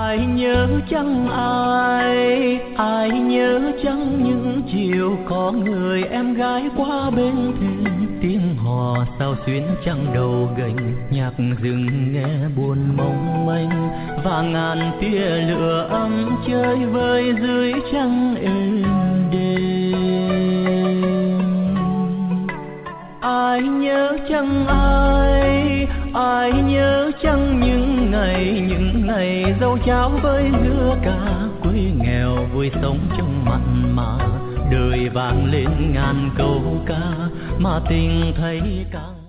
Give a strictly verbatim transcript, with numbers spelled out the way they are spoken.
Ai nhớ chăng ai, ai nhớ chăng những chiều có người em gái qua bên thềm, tiếng hò sao xuyến trăng đầu gành, nhạc rừng nghe buồn mong manh, và ngàn tia lửa ấm chơi vơi dưới trăng êm đềm. Ai nhớ chăng ai, ai nhớ chăng những ngày, những ngày dâu cháo với dưa cà, quê nghèo vui sống trong mặn mà, đời vang lên ngàn câu ca mà tình thấy càng